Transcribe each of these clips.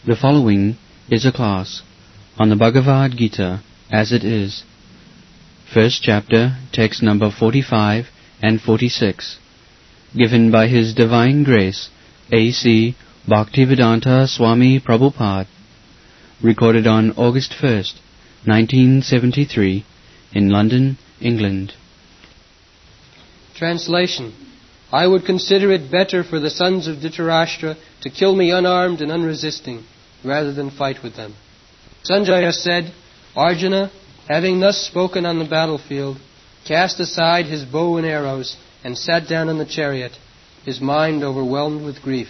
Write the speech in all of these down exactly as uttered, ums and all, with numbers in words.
The following is a class on the Bhagavad Gita as it is, first chapter, text number forty-five and forty-six, given by His Divine Grace, A C Bhaktivedanta Swami Prabhupada, recorded on August first, nineteen seventy-three, in London, England. Translation. I would consider it better for the sons of Dhritarashtra to kill me unarmed and unresisting, rather than fight with them. Sanjaya said, Arjuna, having thus spoken on the battlefield, cast aside his bow and arrows and sat down in the chariot, his mind overwhelmed with grief.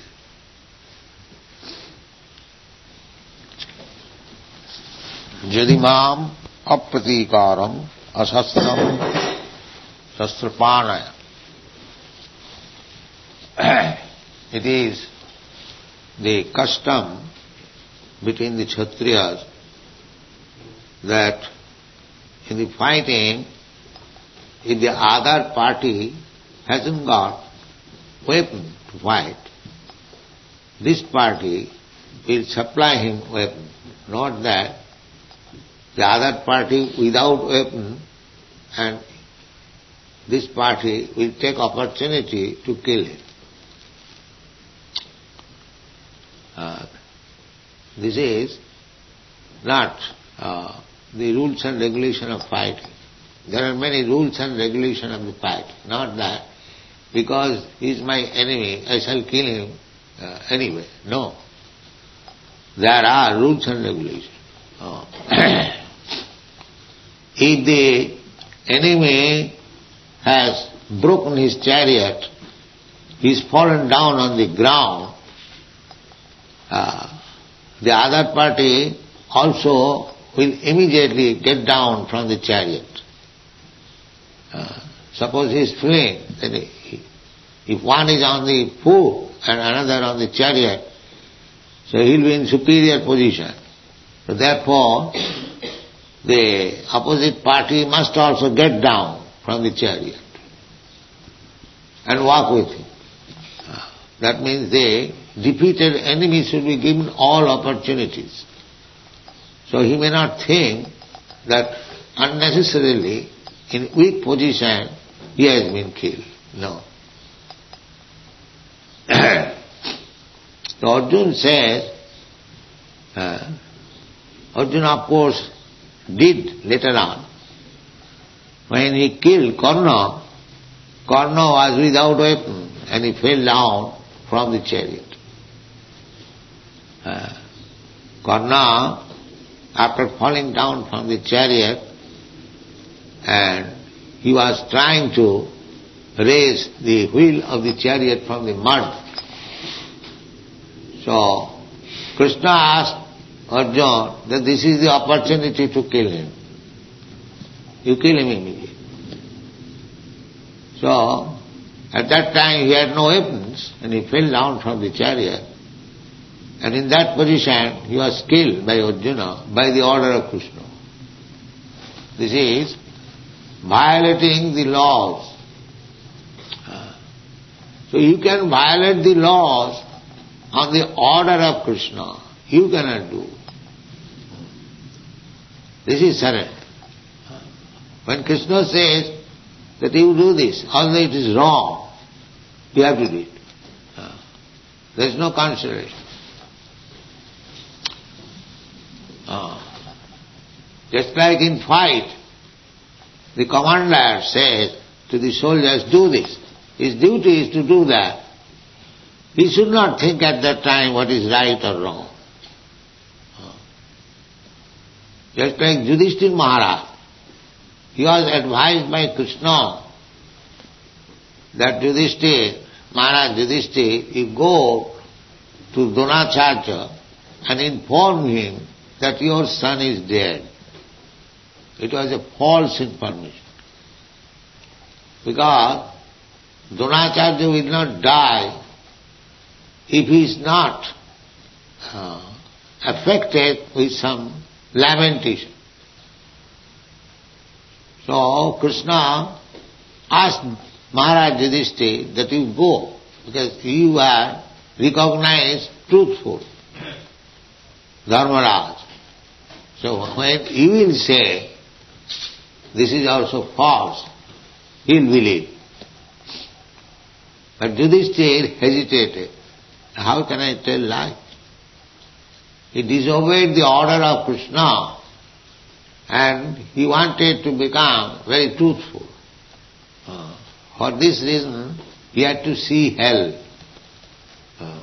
Jadimam apratikaram asastram sastrapanaya. It is the custom between the Kshatriyas that in the fighting, if the other party hasn't got weapon to fight, this party will supply him weapon. Not that the other party without weapon and this party will take opportunity to kill him. Uh, this is not uh, the rules and regulation of fighting. There are many rules and regulation of the fight. Not that because he is my enemy, I shall kill him uh, anyway. No. There are rules and regulations. Oh. If the enemy has broken his chariot, he is fallen down on the ground, uh, the other party also will immediately get down from the chariot. Uh, suppose he is fleeing, then he, if one is on the foot and another on the chariot, so he will be in superior position. So therefore, the opposite party must also get down from the chariot and walk with him. Uh, that means the defeated enemy should be given all opportunities. So he may not think that unnecessarily in weak position he has been killed. No. So Arjuna says, uh, Arjuna of course did later on. When he killed Karna, Karna was without weapon and he fell down from the chariot. Uh, Karna, after falling down from the chariot, and he was trying to raise the wheel of the chariot from the mud. So Krishna asked Arjuna that this is the opportunity to kill him. You kill him immediately. So at that time he had no weapons and he fell down from the chariot. And in that position he was killed by Arjuna by the order of Krishna. This is violating the laws. So you can violate the laws on the order of Krishna. You cannot do. This is surrender. When Krishna says that you do this, although it is wrong, you have to do it. There is no consideration. Uh, just like in fight, the commander says to the soldiers, do this. His duty is to do that. He should not think at that time what is right or wrong. Uh, just like Yudhishthira Maharaj, he was advised by Krishna that Yudhishthira, Maharaj Yudhishthira, you go to Dronacharya and inform him that your son is dead. It was a false information. Because Dronacharya will not die if he is not uh, affected with some lamentation. So Krishna asked Maharaj Yudhishthira that you go, because you are recognized truthful. Dharmaraj. So when you will say, this is also false, he will believe. But Yudhishthira hesitated. How can I tell lie? He disobeyed the order of Krishna and he wanted to become very truthful. Uh, for this reason, he had to see hell. Uh,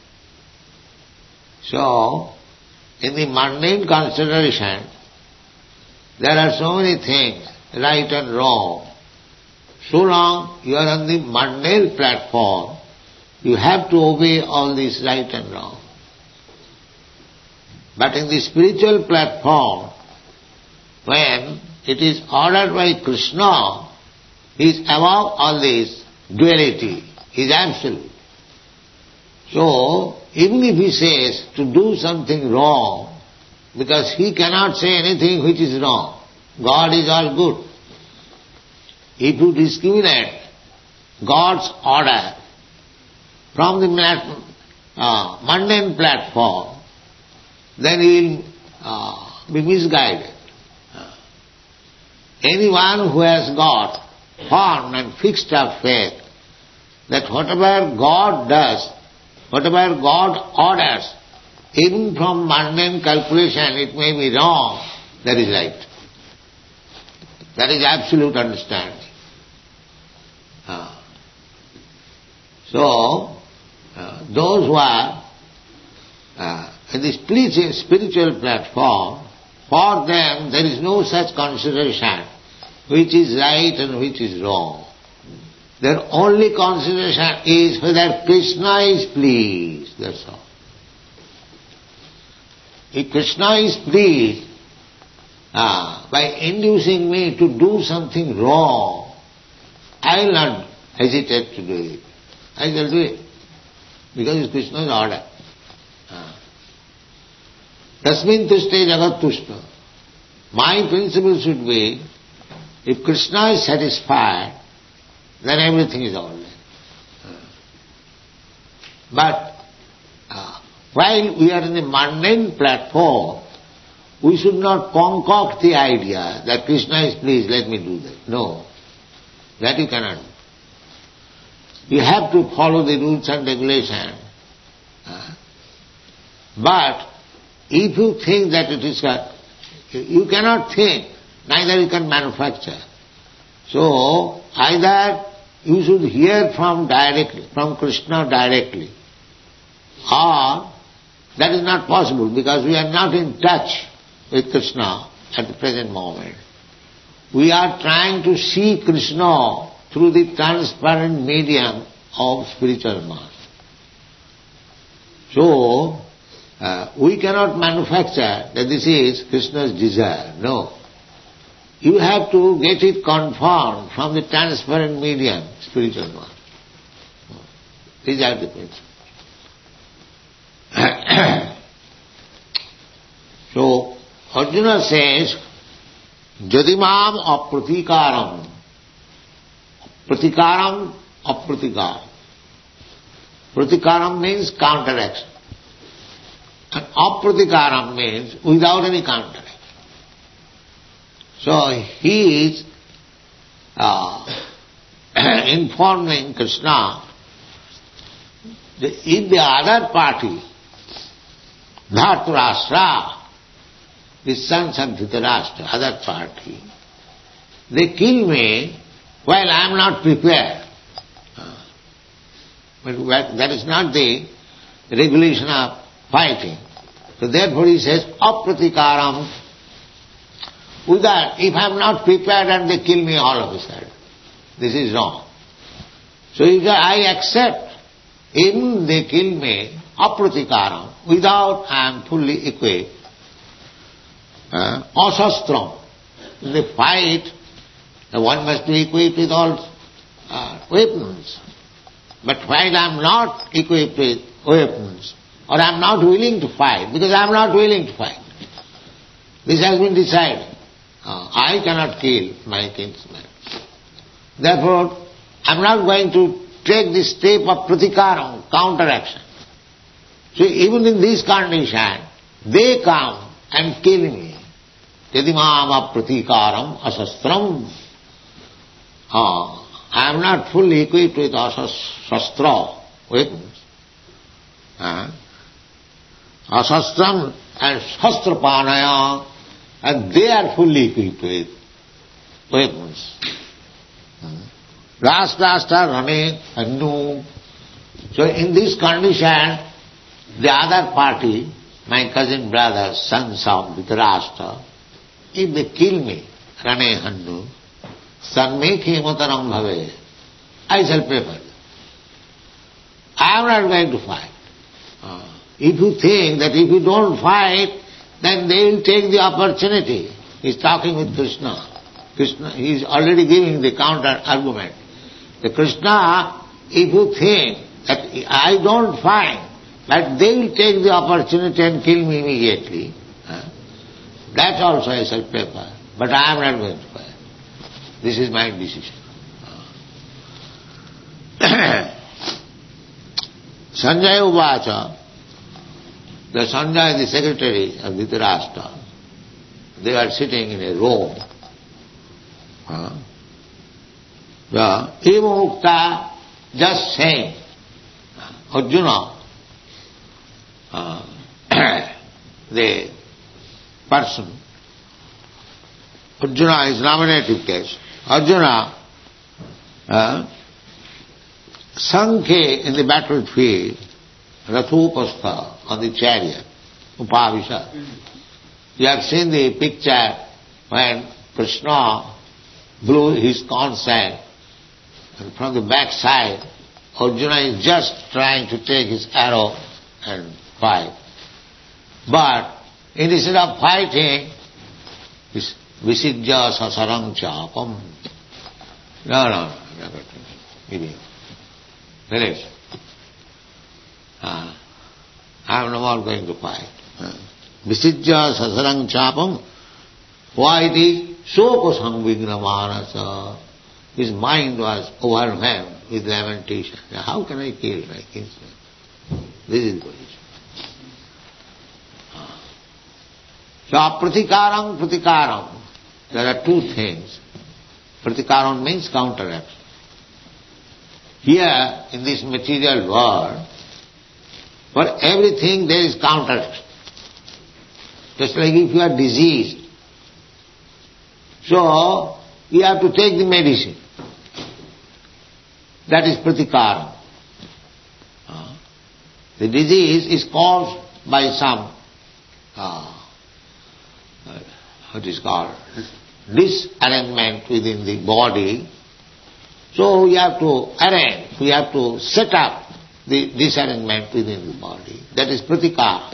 so, in the mundane consideration, there are so many things, right and wrong. So long you are on the mundane platform, you have to obey all this right and wrong. But in the spiritual platform, when it is ordered by Krishna, he is above all this duality, he is absolute. So, even if he says to do something wrong, because he cannot say anything which is wrong, God is all good. If you discriminate God's order from the uh, mundane platform, then you will uh, be misguided. Uh, anyone who has got firm and fixed up faith that whatever God does, whatever God orders, even from mundane calculation it may be wrong, that is right. That is absolute understanding. Uh, so, uh, those who are uh, in the spiritual, spiritual platform, for them there is no such consideration which is right and which is wrong. Their only consideration is whether Krishna is pleased, that's all. If Krishna is pleased uh, by inducing me to do something wrong, I will not hesitate to do it. I shall do it. Because it's Krishna's order. Tasmin tushte jagat tushta. My principle should be, if Krishna is satisfied, then everything is all right. But uh, while we are in the mundane platform, we should not concoct the idea that Krishna is pleased, let me do that. No. That you cannot do. You have to follow the rules and regulations. Uh, but if you think that it is, uh, you cannot think, neither you can manufacture. So, either you should hear from directly, from Krishna directly, or that is not possible because we are not in touch with Krishna at the present moment. We are trying to see Krishna through the transparent medium of spiritual mass. So, uh, we cannot manufacture that this is Krishna's desire. No. You have to get it confirmed from the transparent medium, spiritual mass. These are the principles. So, Arjuna says, Jadimam apratikaram. Pratikaram apratikar. Pratikaram means counteraction. And apratikaram means without any counteraction. So he is uh, informing Krishna that if the other party, Dhritarashtra, the sons of Dhritarashtra, other party, they kill me while I am not prepared. But that is not the regulation of fighting. So therefore he says, apratikaram. With that, if I am not prepared and they kill me all of a sudden, this is wrong. So if I accept, even they kill me, apratikaram, without I am fully equipped, uh, asastram. In the fight, one must be equipped with all uh, weapons. But while I am not equipped with weapons, or I am not willing to fight, because I am not willing to fight, this has been decided. Uh, I cannot kill my kinsman. Therefore, I am not going to take the step of pratikaram, counteraction. So even in this condition, they come and kill me. Yadimam apratikaram asastram. Ah, I am not fully equipped with asastra weapons. Ah. Asastram and shastrapanaya, and they are fully equipped with weapons. Rashtrashtra running and no. So in this condition, the other party, my cousin brothers, sons of Dhritarashtra, if they kill me, Rane Handu, Sanmekhi Mataram Bhave, I shall prefer. I am not going to fight. Uh, if you think that if you don't fight, then they will take the opportunity. He is talking with Krishna. Krishna, he is already giving the counter argument. The Krishna, if you think that I don't fight, but they will take the opportunity and kill me immediately, uh, that also I shall prefer. But I am not going to fight. This is my decision. Sanjaya Uvacha, the Sanjaya, the secretary of Dhritarashtra, they are sitting in a room. Uh, the Eva Mukta just saying, Arjuna, uh, the person, Arjuna is nominative case. Arjuna, uh, Sankhe in the battlefield, Rathupastha on the chariot, Upavisha. You have seen the picture when Krishna blew his conch shell, and from the back side, Arjuna is just trying to take his arrow and fight. But instead of fighting, he's Visijja sasarang chapam. No, no, no, no. Finish. Uh, I am no more going to fight. Visijja sasarang chapam. Why it is soko sangvigna manasa. His mind was overwhelmed with lamentation. How can I kill my kinsman? This is the position. So pratikaram, pratikaram. There are two things. Pratikaram means counteraction. Here, in this material world, for everything there is counteraction. Just like if you are diseased, so you have to take the medicine. That is pratikaram. Uh, the disease is caused by some, uh, uh, what is called, disarrangement within the body. So we have to arrange, we have to set up the disarrangement within the body. That is pratikara.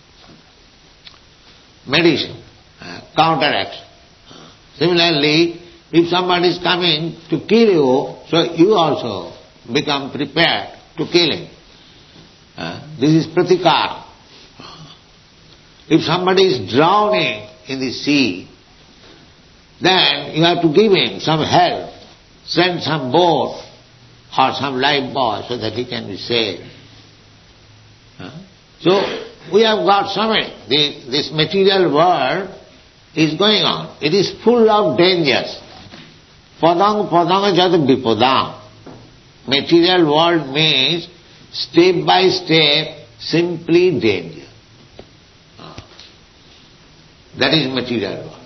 Medicine, uh, counteraction. Uh, similarly, if somebody is coming to kill you, so you also become prepared to kill him. Uh, this is pratikara. Uh, if somebody is drowning in the sea, then you have to give him some help, send some boat or some lifebuoy so that he can be saved. Uh, so we have got so many. The, this material world is going on. It is full of dangers. Padang padang jat bipadang. Material world means step by step, simply danger. Uh, that is material world.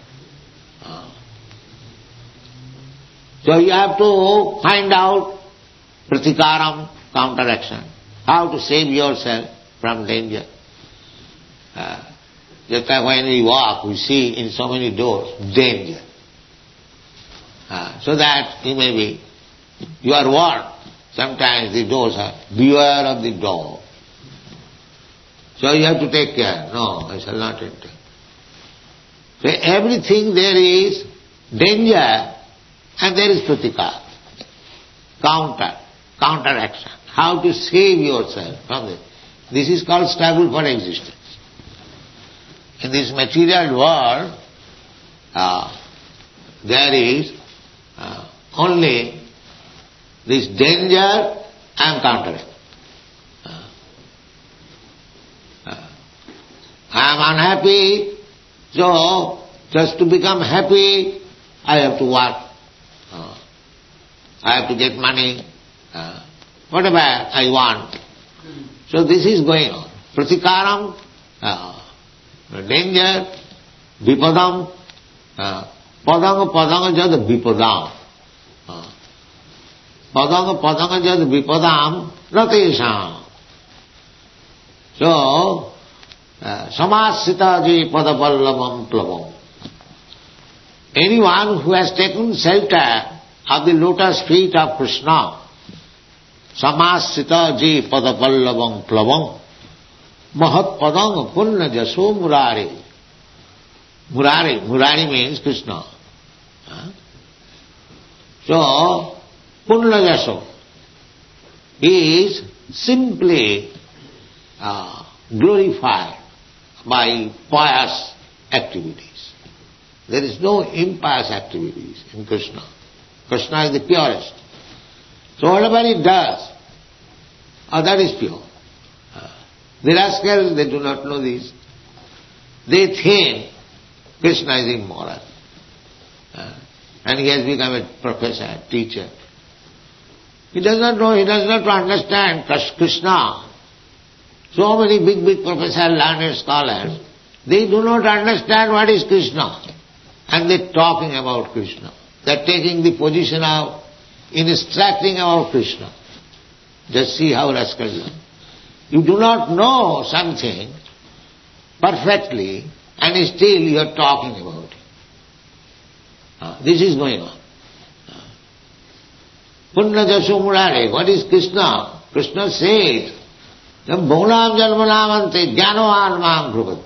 So you have to find out pratikaram, counteraction, how to save yourself from danger. Uh, just like when we walk, we see in so many doors, danger. Uh, so that you may be, you are warned. Sometimes the doors are, beware of the door. So you have to take care. No, I shall not enter. So everything there is danger. And there is pratikara, counter, counteraction. How to save yourself from this. This is called struggle for existence. In this material world, uh, there is uh, only this danger and counteraction. Uh, uh, I am unhappy, so just to become happy, I have to work. Uh, I have to get money, uh, whatever I want. So this is going on. Pratikaram, uh, danger, vipadam, uh, padanga padanga jad vipadam. Uh, padanga padanga jad vipadam ratesham. So, uh, samasita ji padapallavam plavam. Anyone who has taken shelter of the lotus feet of Krishna, samasita ji padapallavam plavam, mahat padang punna jaso murari. Murari, murari means Krishna. Huh? So, punna jaso is simply uh, glorified by pious activities. There is no impious activities in Krishna. Krishna is the purest. So whatever he does, oh, that is pure. The rascals, they do not know this. They think Krishna is immoral. And he has become a professor, teacher. He does not know, he does not understand Krishna. So many big, big professors, learned scholars, they do not understand what is Krishna. And they are talking about Krishna. They are taking the position of instructing about Krishna. Just see how rascals are. You do not know something perfectly and still you are talking about it. Uh, this is going on. Punna jaso murare, what is Krishna? Krishna says, Bhunam jalmanamante jnanohan mam prabhat.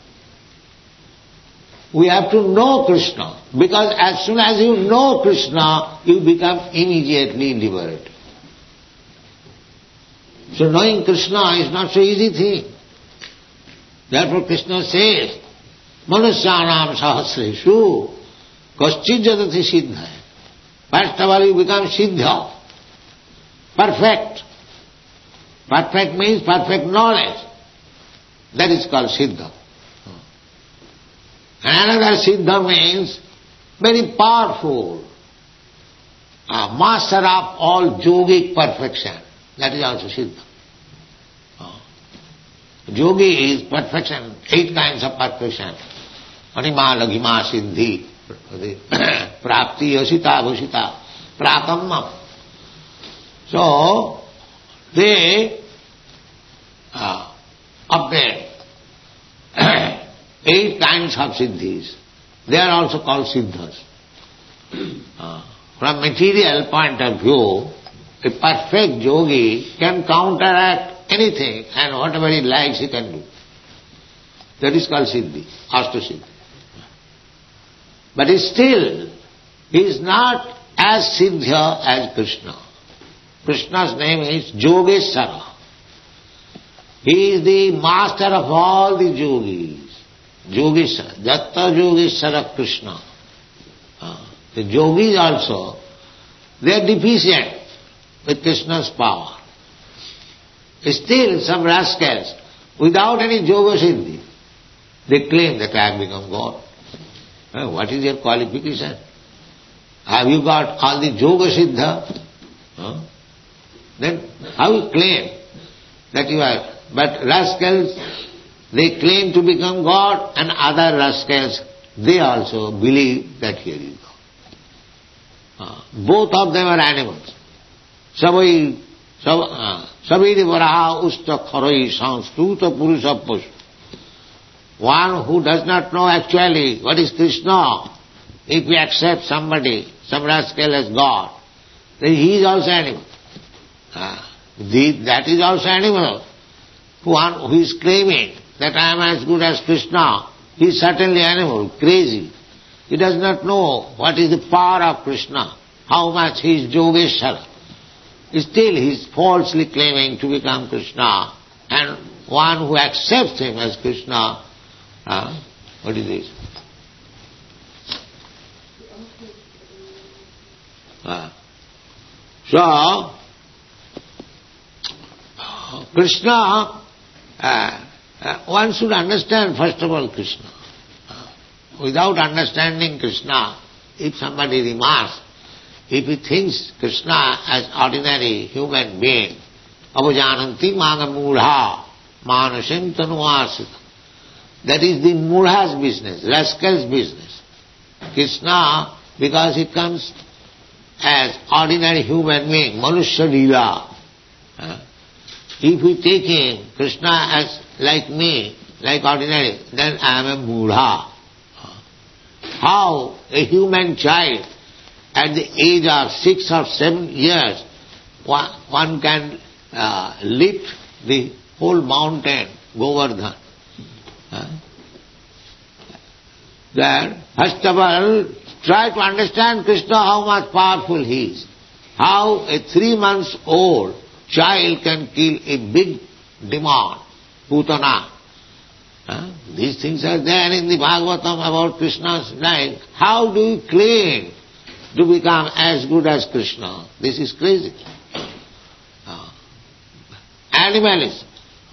We have to know Krishna, because as soon as you know Krishna, you become immediately liberated. So knowing Krishna is not so easy thing. Therefore Krishna says, Manusyanam sahasreshu kaschid jadati siddha. First of all you become siddha, perfect. Perfect means perfect knowledge. That is called siddha. And another siddha means very powerful, uh, master of all yogic perfection. That is also siddha. Uh, yogi is perfection, eight kinds of perfection. Anima, laghima, siddhi, prapti, asita, bhusita, pratamma. So, they uh, obtain eight kinds of siddhis. They are also called siddhas. Uh, from material point of view, a perfect yogi can counteract anything and whatever he likes he can do. That is called siddhi, ashtasiddhi. But still, he is not as siddha as Krishna. Krishna's name is Yogeshwara. He is the master of all the yogis. Yogeshwara, Jatta Yogeshwara Krishna. Uh, the yogis also, they are deficient with Krishna's power. Still some rascals, without any yoga siddhi, they claim that I have become God. Uh, what is your qualification? Have you got all the yoga siddha? Uh, then how you claim that you are? But rascals, they claim to become God, and other rascals, they also believe that here is God. Uh, both of them are animals. Savai, savai varaha usta kharai sanskruta purusha push. One who does not know actually what is Krishna, if we accept somebody, some rascal as God, then he is also animal. Uh, the, that is also animal. One who is claiming that I am as good as Krishna, he is certainly animal, crazy. He does not know what is the power of Krishna, how much he is Yogeshwara. Still he is falsely claiming to become Krishna, and one who accepts him as Krishna, uh, what is this? Uh, so, Krishna uh, Uh, one should understand first of all Krishna. Uh, without understanding Krishna, if somebody remarks, if he thinks Krishna as ordinary human being, avajananti maga mudha manasim tanuasita, that is the mudha's business, rascal's business. Krishna, because he comes as ordinary human being, manusya lila. Uh, if we take him, Krishna as like me, like ordinary, then I am a mudha. How a human child at the age of six or seven years, one, one can uh, lift the whole mountain, Govardhan. Uh, there, first of all, try to understand Krishna, how much powerful he is. How a three months old child can kill a big demon, Putana. Uh, these things are there in the Bhagavatam about Krishna's life. How do you claim to become as good as Krishna? This is crazy. Uh, animalism.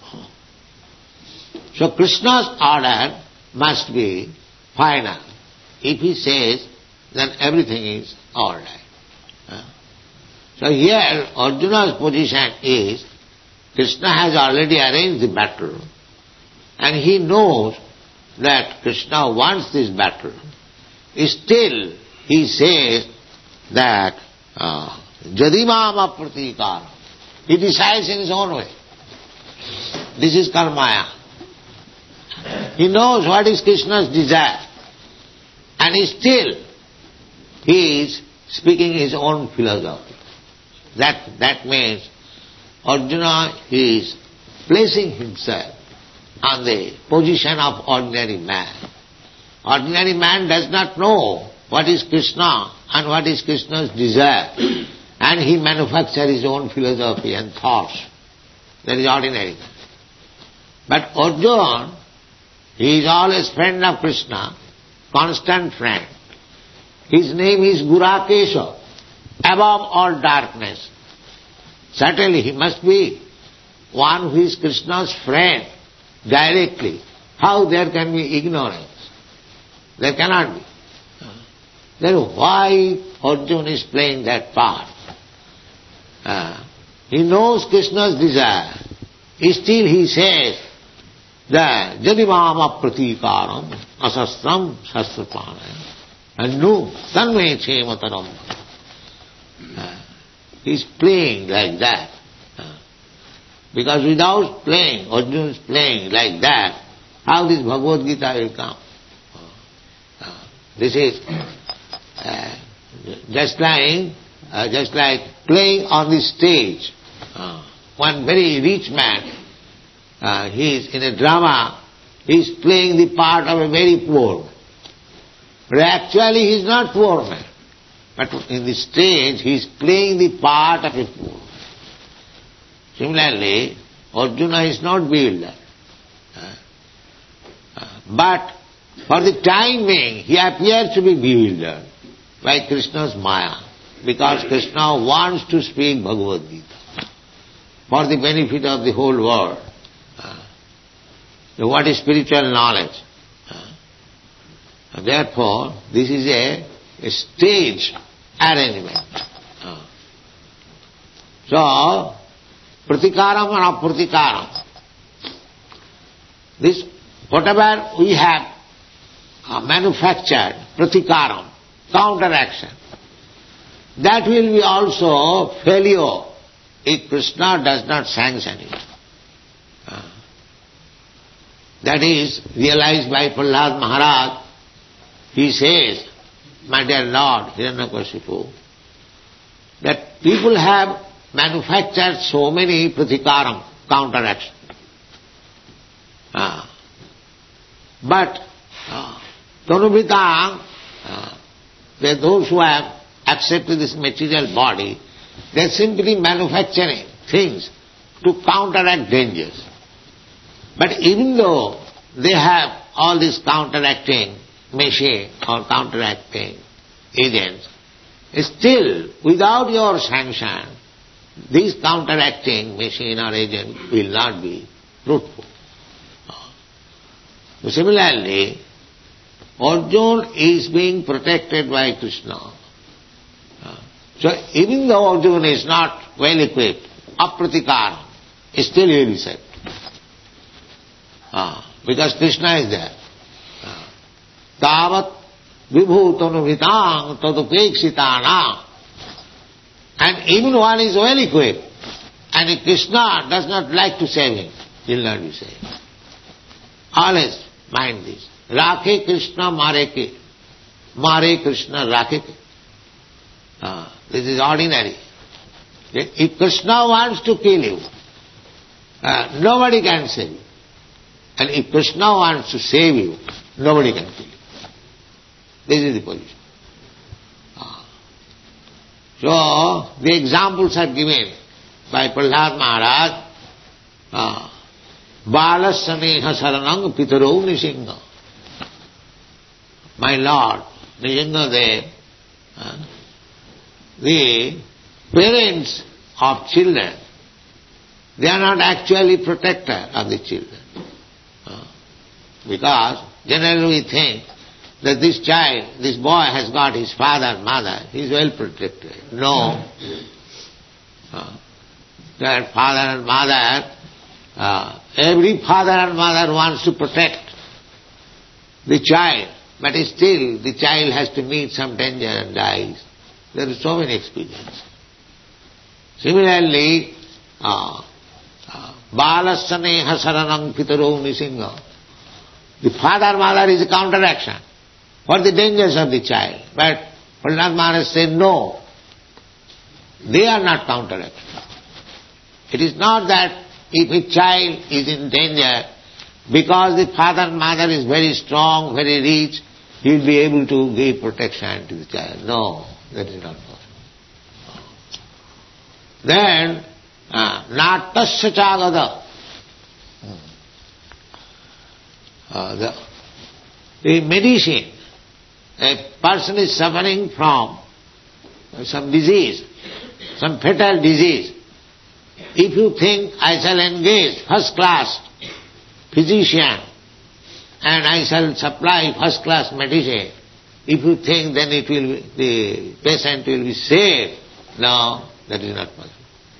So Krishna's order must be final. If he says, then everything is all right. Uh, so here Arjuna's position is, Krishna has already arranged the battle, and he knows that Krishna wants this battle. Still, he says that Jadimama pratikara. He decides in his own way. This is karmaya. He knows what is Krishna's desire. And still, he is speaking his own philosophy. That, that means Arjuna is placing himself on the position of ordinary man. Ordinary man does not know what is Krishna and what is Krishna's desire, and he manufactures his own philosophy and thoughts. That is ordinary man. But Arjuna, he is always friend of Krishna, constant friend. His name is Gurakesha, above all darkness. Certainly he must be one who is Krishna's friend directly. How there can be ignorance? There cannot be. Then why Arjuna is playing that part? Uh, he knows Krishna's desire. Still he says that Jadimama pratikaram asastram sastrapanam anu tanme chemataram. He is playing like that. Uh, because without playing, Arjuna is playing like that, how this Bhagavad Gita will come? Uh, uh, this is uh, just like uh, just like playing on the stage. Uh, one very rich man, uh, he is in a drama, he is playing the part of a very poor man. But actually he is not poor man. But in the stage he is playing the part of a fool. Similarly, Arjuna is not bewildered. Uh, uh, but for the time being, he appears to be bewildered by Krishna's Maya, because Krishna wants to speak Bhagavad Gita for the benefit of the whole world. Uh, so what is spiritual knowledge? Uh, therefore, this is a, a stage arrangement. Uh. So, pratikaram and apratikaram. This, whatever we have uh, manufactured, pratikaram, counteraction, that will be also failure if Krishna does not sanction it. Uh. That is realized by Prahlad Maharaj. He says, my dear Lord Hiranyakashipu, that people have manufactured so many pratikaram, counteraction. Uh, but uh, Tanubhitang, uh, those who have accepted this material body, they are simply manufacturing things to counteract dangers. But even though they have all this counteracting machine or counteracting agents, still without your sanction, this counteracting machine or agent will not be fruitful. So similarly, Arjuna is being protected by Krishna. So even though Arjuna is not well equipped, apratikara, still he will accept. Ah, because Krishna is there. Tavat vibhutanuvitang tadupekshitana. And even one is well equipped, and if Krishna does not like to save him, he will not be saved. Always mind this. Rakhe Krishna mareke. Mare Krishna rakhe. Ah, this is ordinary. If Krishna wants to kill you, uh, nobody can save you. And if Krishna wants to save you, nobody can kill you. This is the position. Ah. So, the examples are given by Prahlad Maharaj. Ah. Balasaneha saranang pitaro nishinga. My Lord, Nishinga Dev, uh, the parents of children, they are not actually protector of the children. Uh, because generally we think that this child, this boy has got his father and mother, he is well protected. No. Uh, that father and mother, uh, every father and mother wants to protect the child, but still the child has to meet some danger and dies. There are so many experiences. Similarly, uh, uh, Balasaneha saranang pitaro nisinga. The father mother is a counteraction for the dangers of the child. But Prahlad Maharaj said no. They are not counteraction. It is not that if a child is in danger, because the father and mother is very strong, very rich, he will be able to give protection to the child. No, that is not possible. Then, natasya chagada. Uh, the, the medicine, a person is suffering from some disease, some fatal disease. If you think I shall engage first class physician and I shall supply first class medicine, if you think then it will be, the patient will be saved, no, that is not possible.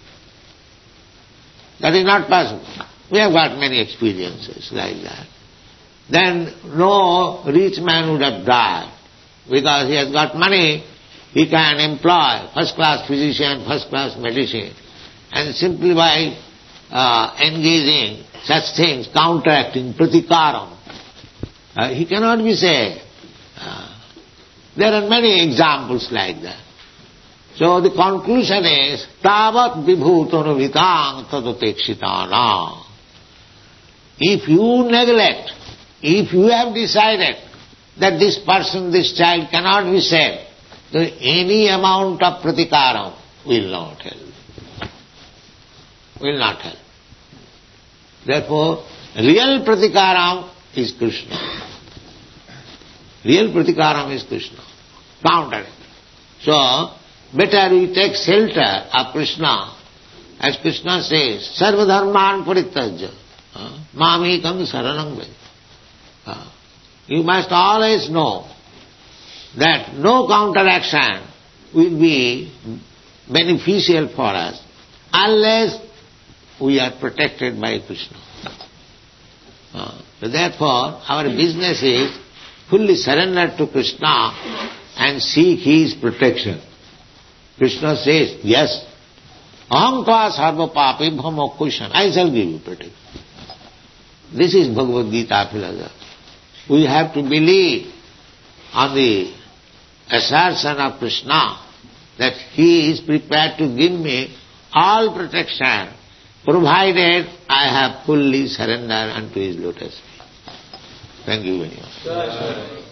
That is not possible. We have got many experiences like that. Then no rich man would have died because he has got money, he can employ first class physician, first class medicine, and simply by uh, engaging such things, counteracting, pratikaram, uh, he cannot be saved. Uh, there are many examples like that. So the conclusion is, tavat vibhutanu vitang tadupekshitana. If you neglect, if you have decided that this person, this child cannot be saved, then any amount of pratikaram will not help. Will not help. Therefore, real pratikaram is Krishna. Real pratikaram is Krishna. Counter it. So, better we take shelter of Krishna. As Krishna says, sarva dharman parityajya, mamekam saranam vraja. You must always know that no counteraction will be beneficial for us unless we are protected by Krishna. Uh, so therefore, our business is fully surrendered to Krishna and seek His protection. Krishna says, yes, aham tva sarva papibham mokshan, I shall give you protection. This is Bhagavad Gita philosophy. We have to believe on the assertion of Krishna that He is prepared to give me all protection provided I have fully surrendered unto His lotus feet. Thank you very much.